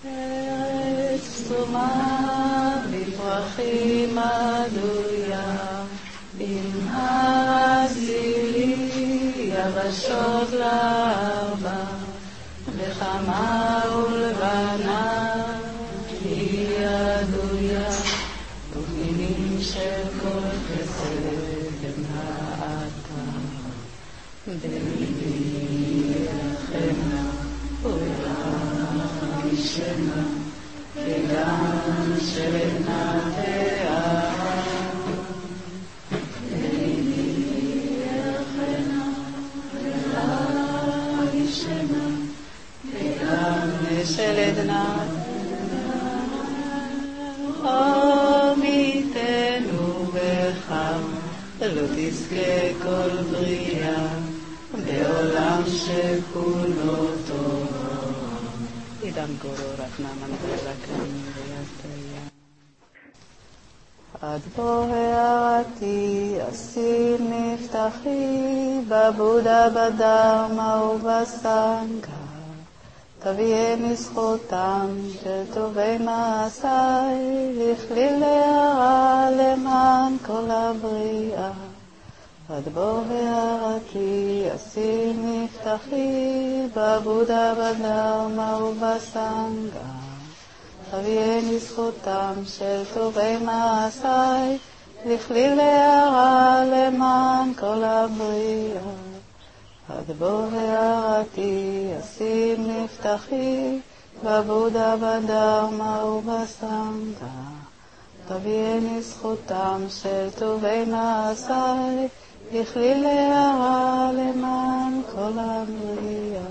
ארץ תומה בפרחים עדויה, בנהר זילי יבשות לארבע, וחמה ולבנה היא עדויה, ופנינים של כל חסד האתה. בליבי יחנה ולהגישנה, וגם של עינת הערה. בליבי יחנה ולהגישנה, וגם של עינת עמיתנו בך, לא תזכה כל בריאה בעולם שכולו טוב. עידן גורו רחנה מנגלקן וידיה. עד בוא הערתי אסיר נפתחי, בבודה בדרמה ובסנגה, תביאני זכותם של טובי מעשיי, לכליל להרע למען כל הבריאה. עד בוא הערתי אסיר נפתחי, בבודה בדרמה ובסנגה, תביאני זכותם של טובי מעשיי, לכליל להרע למען כל הבריאה. עד בוא הערתי אסיר נפתחי, בבודה בדרמה ובסנגה, תביאני זכותם של טובי מעשיי, לכליל להרע למען כל הבריאה.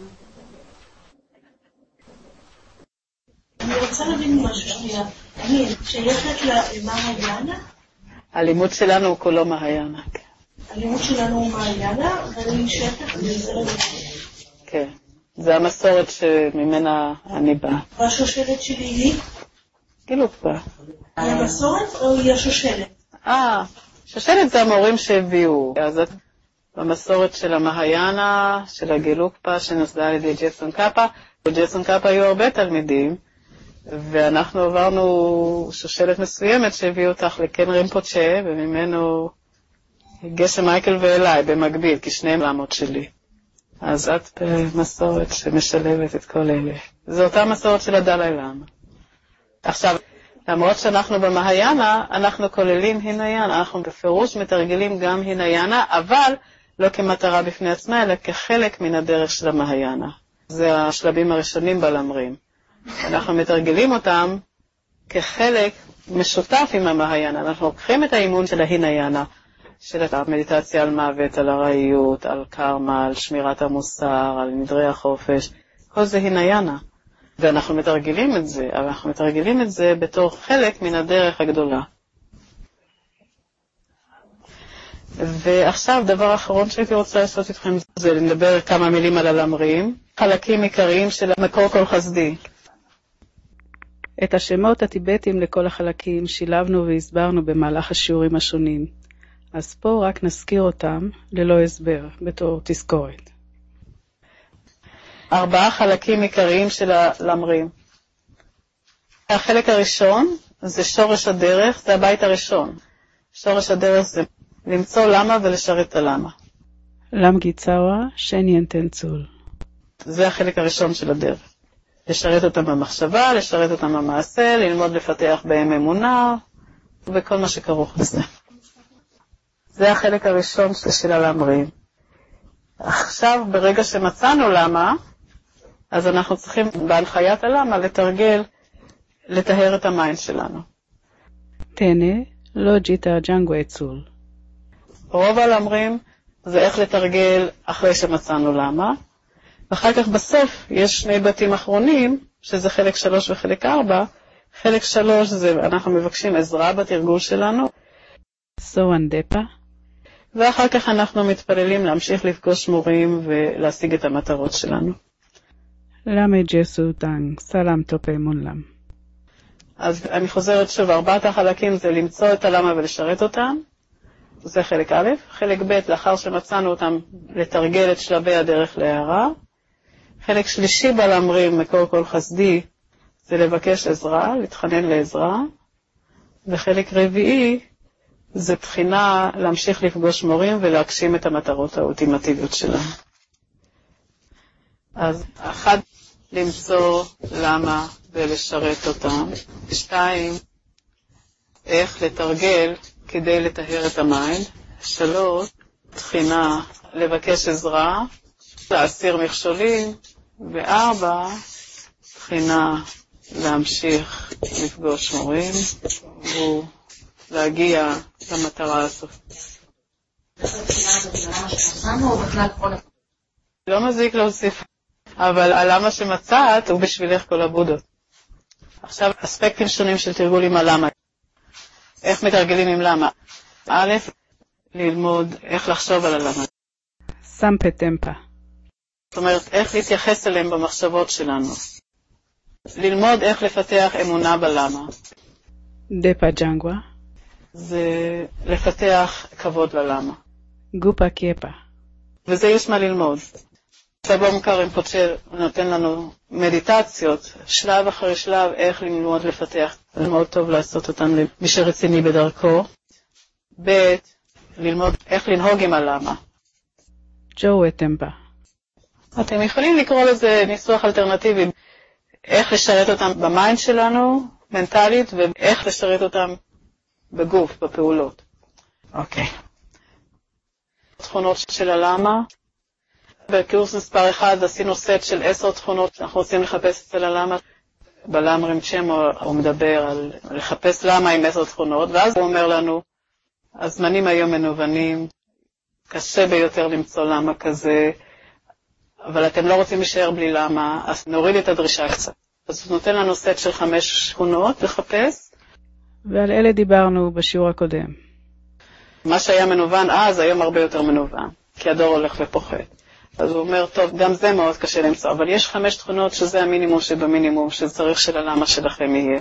אני רוצה להבין משהו שנייה. אני שייכת למהיאנה? הלימוד שלנו הוא כולו מהיאנה. הלימוד שלנו הוא מהיאנה, ואני שייכת לזרם. כן, זה המסורת שממנה אני באה. והשושלת שלי היא? גילוקפה. היא המסורת או היא השושלת? שושלת זה המורים שהביאו. אז במסורת של המהיאנה, של הגילוקפה, שנוסדה על ידי ג'סון קאפה. בג'סון קאפה היו הרבה תלמידים, ואנחנו עברנו שושלת מסוימת שהביאו אותך לקן רימפוצ'ה, וממנו גשם מייקל ואליי במקביל, כי שניהם לעמוד שלי. אז את במסורת שמשלבת את כל אלה. זו אותה מסורת של הדלי למה. עכשיו, למרות שאנחנו במהיאנה, אנחנו כוללים הינאיינה, אנחנו בפירוש מתרגלים גם הינאיינה, אבל לא כמטרה בפני עצמה, אלא כחלק מן הדרך של המהיאנה. זה השלבים הראשונים בלמרים. אנחנו מתרגלים אותם כחלק משותף עם המהיאנה. אנחנו לוקחים את האימון של ההינאיינה, של המדיטציה על מוות, על הראיות, על קרמה, על שמירת המוסר, על נדרי החופש. כל זה הינאיינה. ואנחנו מתרגלים את זה, אבל אנחנו מתרגלים את זה בתור חלק מן הדרך הגדולה. ועכשיו, דבר אחרון שהייתי רוצה לעשות איתכם, זה לדבר כמה מילים על הלמרים, חלקים עיקריים של המקור כל חסדי. את השמות הטיבטיים לכל החלקים שילבנו והסברנו במהלך השיעורים השונים, אז פה רק נזכיר אותם ללא הסבר, בתור תזכורת. 4 חלקים עיקריים של הלמרים. החלק הראשון זה שורש הדרך, זה הבית הראשון. שורש הדרך זה למצוא למה ולשרת את הלמה. לם גיצאווה, שן ינתן צול. זה החלק הראשון של הדרך. לשרת אותם במחשבה, לשרת אותם במעשה, ללמוד לפתח בהם אמונה, וכל מה שכרוך בזה. זה החלק הראשון של הלמרים. עכשיו, ברגע שמצאנו למה, אז אנחנו צריכים בהנחיית הלמה לטהר את המיינד שלנו. תנה, לא ג'יטה ג'נגו אצול. רוב הלמרים זה איך לתרגל אחרי שמצאנו למה, ואחר כך בסוף יש 2 בתים אחרונים, שזה חלק 3 וחלק 4. חלק 3 זה אנחנו מבקשים עזרה בתרגול שלנו. סואן דפה. ואחר כך אנחנו מתפללים להמשיך לפגוש מורים ולהשיג את המטרות שלנו. למה ג'סו טנג, סלם טופה מונלם. אז אני חוזרת שוב, 4 החלקים זה למצוא את הלמה ולשרת אותם. זה חלק א', חלק ב', לאחר שמצאנו אותם, לתרגל את שלבי הדרך להערה. חלק שלישי בלמרים, מקור כל חסדי, זה לבקש עזרה, להתחנן לעזרה, וחלק רביעי זה בחינה להמשיך לפגוש מורים ולהגשים את המטרות האולטימטיביות שלהם. אז 1, למצוא למה ולשרת אותם. 2, איך לתרגל כדי לטהר את המיינד. 3, בחינה לבקש עזרה, להסיר מכשולים. 4, בחינה להמשיך לפגוש מורים ולהגיע למטרה הסופית. לא מזיק להוסיף, אבל הלמה שמצאת הוא בשבילך כל הבודות. עכשיו, אספקטים שונים של תרגול עם הלמה. איך מתרגלים עם למה? א', ללמוד איך לחשוב על הלמה. סמפה טמפה. זאת אומרת, איך להתייחס אליהם במחשבות שלנו. ללמוד איך לפתח אמונה בלמה. דפה ג'נגווה. זה לפתח כבוד ללמה. גופה קייפה. וזה יש מה ללמוד. סבום קארם פוצ'ר נותן לנו מדיטציות, שלב אחרי שלב, איך ללמוד לפתח. זה מאוד טוב לעשות אותן למי שרציני בדרכו. ב', ללמוד איך לנהוג עם הלמה. ג'ו טמפה. אתם יכולים לקרוא לזה ניסוח אלטרנטיבי, איך לשרת אותם במיינד שלנו, מנטלית, ואיך לשרת אותם בגוף, בפעולות. אוקיי. תכונות של הלמה. בקורס מספר 1 עשינו סט של 10 תכונות שאנחנו רוצים לחפש אצל הלמה. בלם רימצ'ם הוא מדבר על לחפש למה עם 10 תכונות, ואז הוא אומר לנו, הזמנים היום מנוונים, קשה ביותר למצוא למה כזה, אבל אתם לא רוצים להישאר בלי למה, אז נוריד את הדרישה קצת. אז הוא נותן לנו סט של 5 תכונות לחפש. ועל אלה דיברנו בשיעור הקודם. מה שהיה מנוון אז, היום הרבה יותר מנוון, כי הדור הולך ופוחת. אז הוא אומר, טוב, גם זה מאוד קשה למצוא, אבל יש 5 תכונות שזה המינימום שבמינימום, שצריך שללמה שלכם יהיה.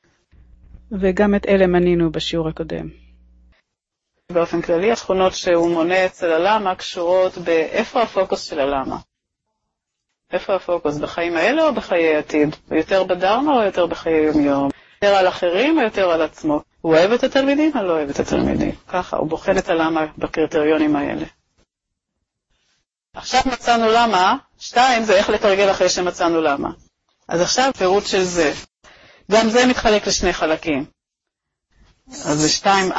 וגם את אלה מנינו בשיעור הקודם. באופן כללי, התכונות שהוא מונה אצל הלמה קשורות באיפה הפוקוס של הלמה. איפה הפוקוס? בחיים האלה או בחיי עתיד? יותר בדרמה או יותר בחיי יום-יום? יותר על אחרים או יותר על עצמו? הוא אוהב את התלמידים או לא אוהב את התלמידים? ככה, הוא בוחן את הלמה בקריטריונים האלה. עכשיו מצאנו למה, 2 זה איך לתרגל אחרי שמצאנו למה. אז עכשיו פירוט של זה. גם זה מתחלק לשני חלקים. אז זה 2א,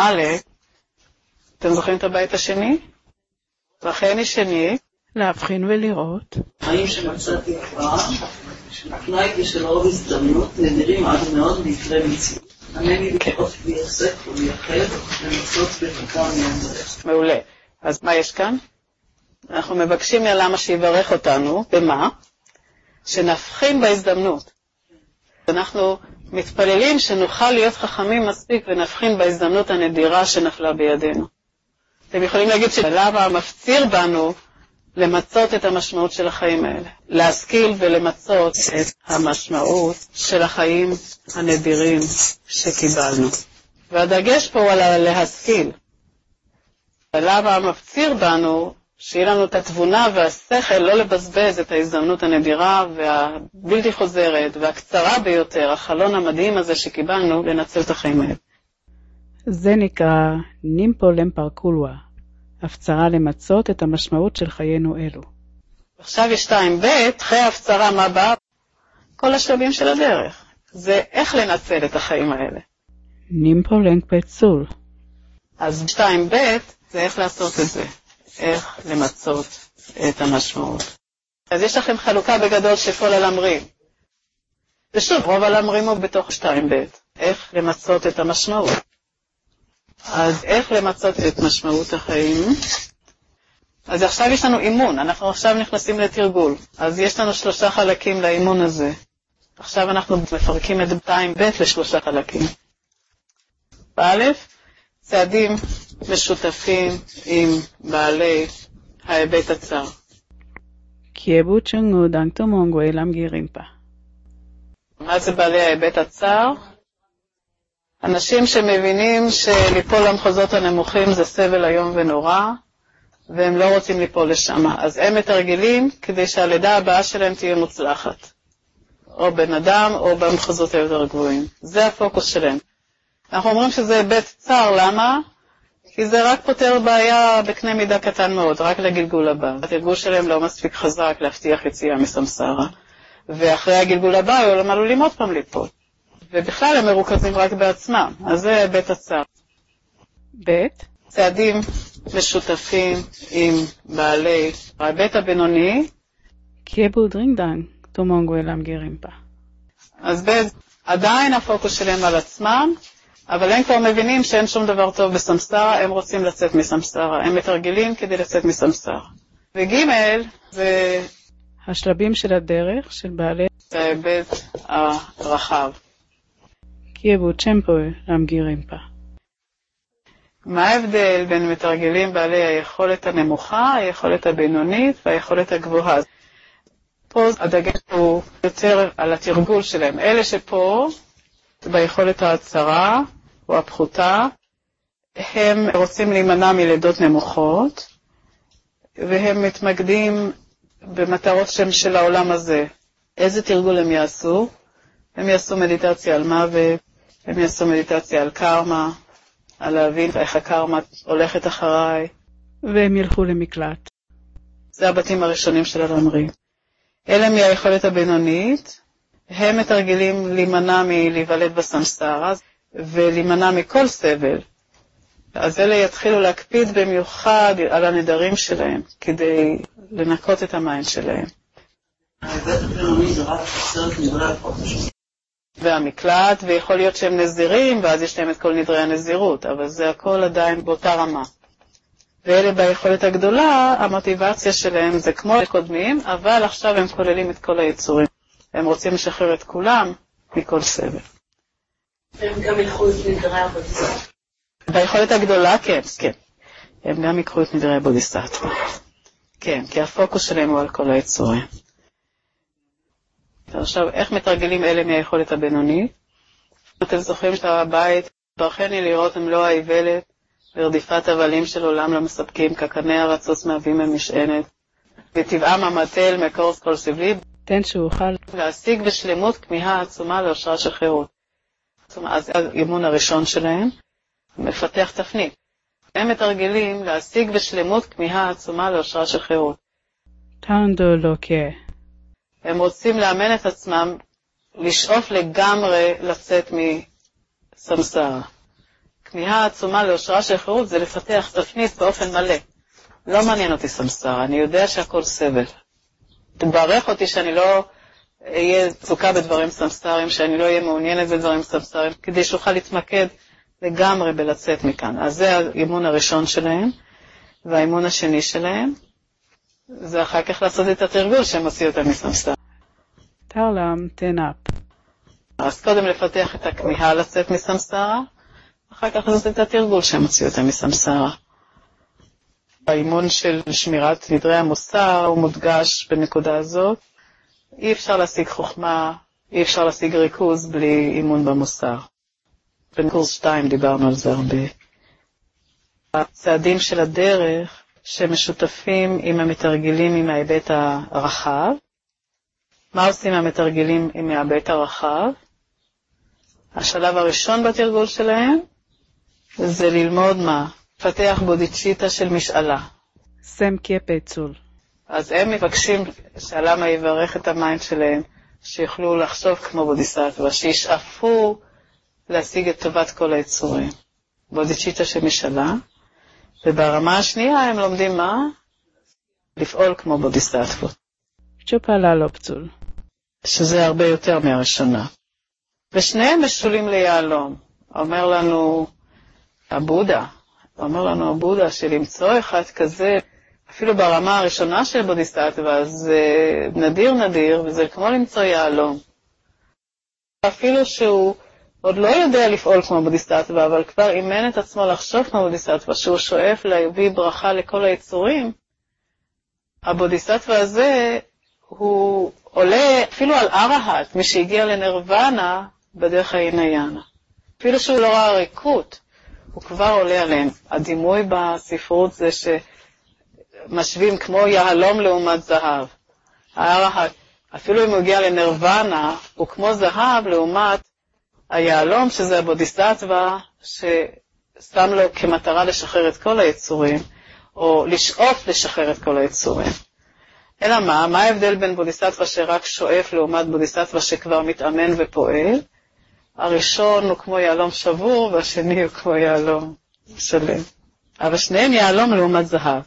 אתם זוכרים את הבית השני? והחני שני, להבחין ולראות. חיים שמצאתי כבר, התנאי כשלרוב הזדמנות נדירים עד מאוד ויקרה מציאות. ענני לקרות ויחסק ולייחד למצות בדרכם יום. מעולה. אז מה יש כאן? אנחנו מבקשים מהלמה שיברך אותנו, במה? שנבחין בהזדמנות. אנחנו מתפללים שנוכל להיות חכמים מספיק ונבחין בהזדמנות הנדירה שנפלה בידינו. אתם יכולים להגיד שלמה מפציר בנו למצות את המשמעות של החיים האלה. להשכיל ולמצות את המשמעות של החיים הנדירים שקיבלנו. והדגש פה הוא על להשכיל. למה מפציר בנו שיהיה לנו את התבונה והשכל לא לבזבז את ההזדמנות הנדירה והבלתי חוזרת והקצרה ביותר, החלון המדהים הזה שקיבלנו, לנצל את החיים האלה. זה נקרא נימפו למפרקולווה, הפצרה למצות את המשמעות של חיינו אלו. עכשיו יש 2ב, אחרי ההפצרה מה בא? כל השלבים של הדרך. זה איך לנצל את החיים האלה. נימפו לנקפצול. אז 2ב זה איך לעשות את זה. איך למצות את המשמעות. אז יש לכם חלוקה בגדול של כל הלמרים. ושוב, רוב הלמרים הוא בתוך 2ב. איך למצות את המשמעות. אז איך למצות את משמעות החיים? אז עכשיו יש לנו אימון, אנחנו עכשיו נכנסים לתרגול. אז יש לנו 3 חלקים לאימון הזה. עכשיו אנחנו מפרקים את 2ב ל3 חלקים. א', צעדים משותפים עם בעלי ההיבט הצר. קייבו צ'נגו דנקטו מונגו אלם גירימפה. מה זה בעלי ההיבט הצר? אנשים שמבינים שליפול למחוזות הנמוכים זה סבל היום ונורא, והם לא רוצים ליפול לשם. אז הם מתרגלים כדי שהלידה הבאה שלהם תהיה מוצלחת. או בן אדם, או במחוזות היותר גבוהים. זה הפוקוס שלהם. אנחנו אומרים שזה היבט צר, למה? כי זה רק פותר בעיה בקנה מידה קטן מאוד, רק לגלגול הבא. התרגול שלהם לא מספיק חזק להבטיח יציאה מסמסרה, ואחרי הגלגול הבא הם עלולים עוד פעם ליפול. ובכלל הם מרוכזים רק בעצמם, אז זה היבט הצר. בית? צעדים משותפים עם בעלי ההיבט הבינוני. קייבו דרינגדן, תומונגו אלם גירימפה. אז עדיין הפוקוס שלהם על עצמם, אבל הם כבר מבינים שאין שום דבר טוב בסמסרה, הם רוצים לצאת מסמסרה, הם מתרגלים כדי לצאת מסמסרה. וג' זה השלבים של הדרך של בעלי ההיבט הרחב. קייבו צ'מפו אלם גירימפה. מה ההבדל בין מתרגלים בעלי היכולת הנמוכה, היכולת הבינונית והיכולת הגבוהה? פה הדגש הוא יותר על התרגול שלהם. אלה שפה, ביכולת ההצרה או הפחותה, הם רוצים להימנע מלידות נמוכות, והם מתמקדים במטרות של העולם הזה. איזה תרגול הם יעשו? הם יעשו מדיטציה על מוות, הם יעשו מדיטציה על קרמה, על להבין איך הקרמה הולכת אחריי. והם ילכו למקלט. זה הבתים הראשונים של הלמרים. אלה מהיכולת הבינונית, הם מתרגלים להימנע מלהיוולד בסמסרה, ולהימנע מכל סבל. אז אלה יתחילו להקפיד במיוחד על הנדרים שלהם, כדי לנקות את המים שלהם. ההיבט הבינוני זה רק 10 נדרי הפוקוס. והמקלט, ויכול להיות שהם נזירים, ואז יש להם את כל נדרי הנזירות, אבל זה הכל עדיין באותה רמה. ואלה ביכולת הגדולה, המוטיבציה שלהם זה כמו לקודמים, אבל עכשיו הם כוללים את כל היצורים. הם רוצים לשחרר את כולם מכל סבל. הם גם ילכו את נדרי הבודיסטווה. ביכולת הגדולה, כן, כן. הם גם יקחו את נדרי הבודיסטווה. כן, כי הפוקוס שלהם הוא על כל היצורים. עכשיו, איך מתרגלים אלה מהיכולת הבינונית? אתם זוכרים שהבית, ברכני לראות הם לא האיוולת, ורדיפת הבלים של עולם למספקים, כקני הרצוץ מהווים ממשענת, וטבעם המטל מקור כל סבלי, תן שאוכל להשיג בשלמות כמיהה עצומה לאושרה של חירות. אז האימון הראשון שלהם מפתח תפנית. הם מתרגלים להשיג בשלמות כמיהה עצומה לאושרה של חירות. טנדו לוקה. הם רוצים לאמן את עצמם לשאוף לגמרי לצאת מסמסרה. כמיהה עצומה לאושרה של חירות זה לפתח תפנית באופן מלא. לא מעניין אותי סמסרה, אני יודע שהכל סבל. תברך אותי שאני לא אהיה צוקה בדברים סמסרים, שאני לא אהיה מעוניינת בדברים סמסרים, כדי שאוכל להתמקד לגמרי בלצאת מכאן. אז זה האימון הראשון שלהם, והאימון השני שלהם, זה אחר כך לעשות את התרגול שהם עושים אותם מסמסרה. תרלם תנאפ. אז קודם לפתח את הכמיהה לצאת מסמסרה, אחר כך לעשות את התרגול שהם הוציאו אותם מסמסרה. האימון של שמירת נדרי המוסר הוא מודגש בנקודה הזאת. אי אפשר להשיג חוכמה, אי אפשר להשיג ריכוז בלי אימון במוסר. בקורס 2 דיברנו על זה הרבה. הצעדים של הדרך שמשותפים עם המתרגלים עם ההיבט הרחב. מה עושים המתרגלים עם ההיבט הרחב? השלב הראשון בתרגול שלהם זה ללמוד מה? לפתח בודיצ'יטה של משאלה. סם קייפצול. אז הם מבקשים שהלמה יברך את המיינד שלהם, שיוכלו לחשוב כמו בודיסטווה, שישאפו להשיג את טובת כל היצורים. בודיצ'יטה של משאלה, וברמה השנייה הם לומדים מה? לפעול כמו בודיסטווה. צ'ופלה לא פצול. שזה הרבה יותר מהראשונה. ושניהם משולים ליעלום. אומר לנו הבודה שלמצוא אחד כזה, אפילו ברמה הראשונה של בודיסטווה, זה נדיר, וזה כמו למצוא יעלום. אפילו שהוא עוד לא יודע לפעול כמו בודיסטווה, אבל כבר אימן את עצמו לחשוב כמו בודיסטווה, שהוא שואף להביא ברכה לכל היצורים, הבודיסטווה הזה הוא עולה אפילו על ארהט, מי שהגיע לנרוונה בדרך ההינayana. אפילו שהוא לא ראה ריקות, הוא כבר עולה עליהם. הדימוי בספרות זה שמשווים כמו יהלום לעומת זהב. הארהט אפילו אם הוא הגיע לנירוונה, הוא כמו זהב לעומת היהלום, שזה הבודיסטווה, ששם לו כמטרה לשחרר את כל היצורים, או לשאוף לשחרר את כל היצורים. אלא מה ההבדל בין בודיסטווה שרק שואף לעומת בודיסטווה שכבר מתאמן ופועל? הראשון הוא כמו יהלום שבור, והשני הוא כמו יהלום שלם. אבל שניהם יהלום לעומת זהב.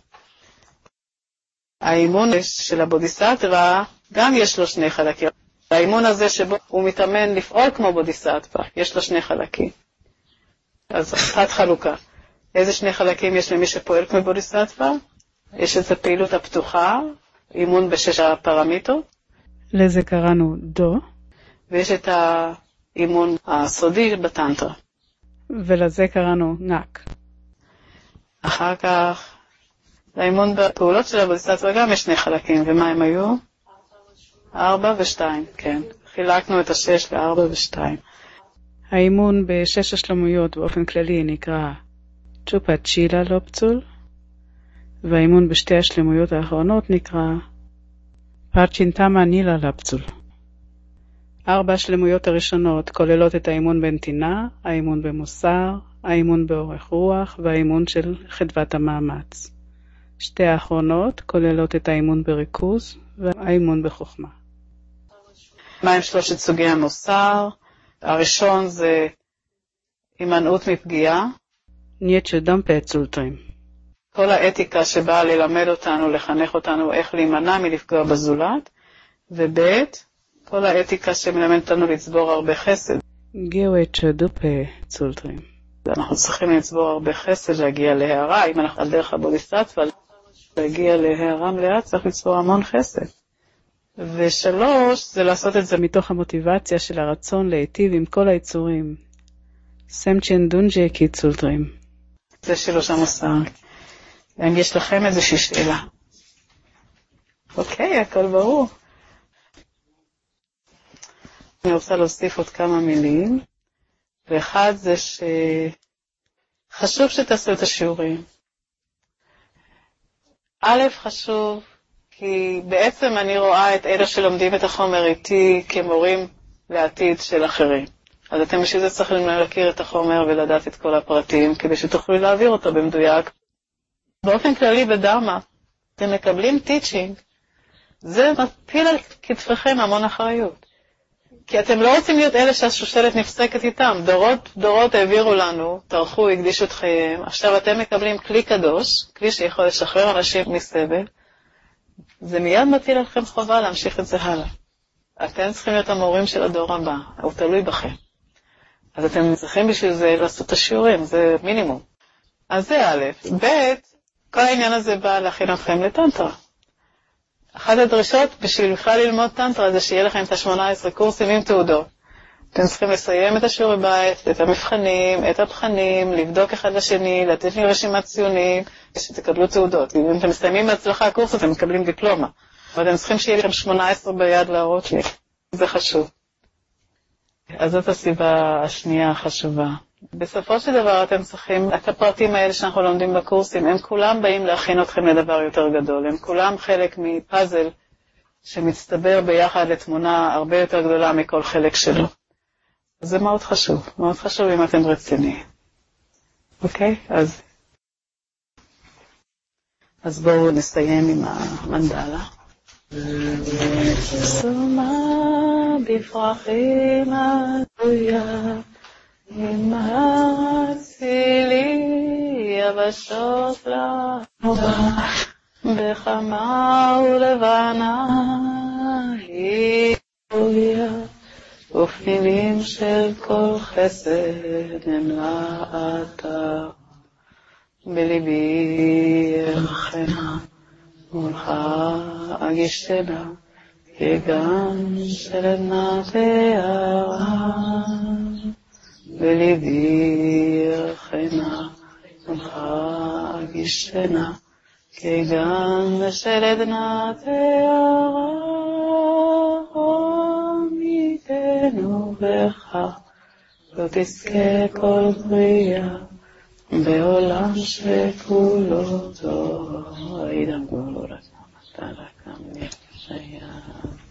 האימון של הבודיסטווה, גם יש לו שני חלקים. האימון הזה שבו הוא מתאמן לפעול כמו בודיסטווה, יש לו שני חלקים. אז אחת חלוקה. איזה שני חלקים יש למי שפועל כמו בודיסטווה? יש את הפעילות הפתוחה, אימון בשש הפרמיטות. לזה קראנו דו. ויש את האימון הסודי בטנטרה. ולזה קראנו נק. אחר כך, לאימון בפעולות של הבודיסטווה גם יש שני חלקים, ומה הם היו? 4 ו-2, כן. חילקנו את 6 ל-4 ו-2. האימון בשש השלמויות באופן כללי נקרא צ'ופה צ'ילה לופצול, והאימון בשתי השלמויות האחרונות נקרא פרצ'ינטמה נילה לפצול. 4 השלמויות הראשונות כוללות את האימון בנתינה, האימון במוסר, האימון באורך רוח והאימון של חדוות המאמץ. שתי האחרונות כוללות את האימון בריכוז והאימון בחוכמה. מה הם שלושת סוגי המוסר? הראשון זה הימנעות מפגיעה. נייצ'ה דמפה צולטרים. כל האתיקה שבאה ללמד אותנו, לחנך אותנו איך להימנע מלפגוע בזולת. וב' כל האתיקה שמלמדת לנו לצבור הרבה חסד. גיאוואצ'ה דופה צולטרים. אנחנו צריכים לצבור הרבה חסד להגיע להערה. אם אנחנו על דרך הבודיסטווה להגיע להערה מלאה, צריך לצבור המון חסד. ו3 זה לעשות את זה מתוך המוטיבציה של הרצון להיטיב עם כל היצורים. סמצ'ן דונג'ה קיצולטרים. זה שלושה מוסר. אם יש לכם איזושהי שאלה. אוקיי, הכל ברור. אני רוצה להוסיף עוד כמה מילים. ואחד זה שחשוב שתעשו את השיעורים. א', חשוב, כי בעצם אני רואה את אלה שלומדים את החומר איתי כמורים לעתיד של אחרים. אז אתם בשביל זה צריכים להכיר את החומר ולדעת את כל הפרטים, כדי שתוכלו להעביר אותו במדויק. באופן כללי בדרמה, אתם מקבלים טיצ'ינג, זה מפיל על כתפיכם המון אחריות. כי אתם לא רוצים להיות אלה שהשושלת נפסקת איתם. דורות העבירו לנו, טרחו, הקדישו את חייהם. עכשיו אתם מקבלים כלי קדוש, כלי שיכול לשחרר אנשים מסבל. זה מיד מטיל עליכם חובה להמשיך את זה הלאה. אתם צריכים להיות המורים של הדור הבא, הוא תלוי בכם. אז אתם צריכים בשביל זה לעשות את השיעורים, זה מינימום. אז זה א', ב', כל העניין הזה בא להכין אתכם לטנטרה. אחת הדרישות בשביל בכלל ללמוד טנטרה זה שיהיה לכם את ה-18 קורסים עם תעודות. אתם צריכים לסיים את השיעורי בית, את המבחנים, את הבחנים, לבדוק אחד לשני, לתת לי רשימת ציונים, שתקבלו תעודות. אם אתם מסיימים בהצלחה הקורס, אתם מקבלים דיפלומה. אבל אתם צריכים שיהיה לכם 18 ביד להראות לי. זה חשוב. אז זאת הסיבה השנייה החשובה. בסופו של דבר אתם צריכים, את הפרטים האלה שאנחנו לומדים בקורסים, הם כולם באים להכין אתכם לדבר יותר גדול. הם כולם חלק מפאזל שמצטבר ביחד לתמונה הרבה יותר גדולה מכל חלק שלו. זה מאוד חשוב, מאוד חשוב אם אתם רציניים. אוקיי? אז בואו נסיים עם המנדלה. סומה בפרחים עטויה, עם הצילי יבשות לעובה, בחמה ולבנה היא פוריה, ופנינים של כל חסד הם לאתר. בליבי ירחנה, מולך אגישנה, כגן של עדנה וערה. בליבי ירחנה, מולך אגישנה, כגן של עדנה וערה. עמיתנו בך, לא תזכה כל בריאה, בעולם שכולו טוב. עידם גולו רצה, מטה לקם נפשיה.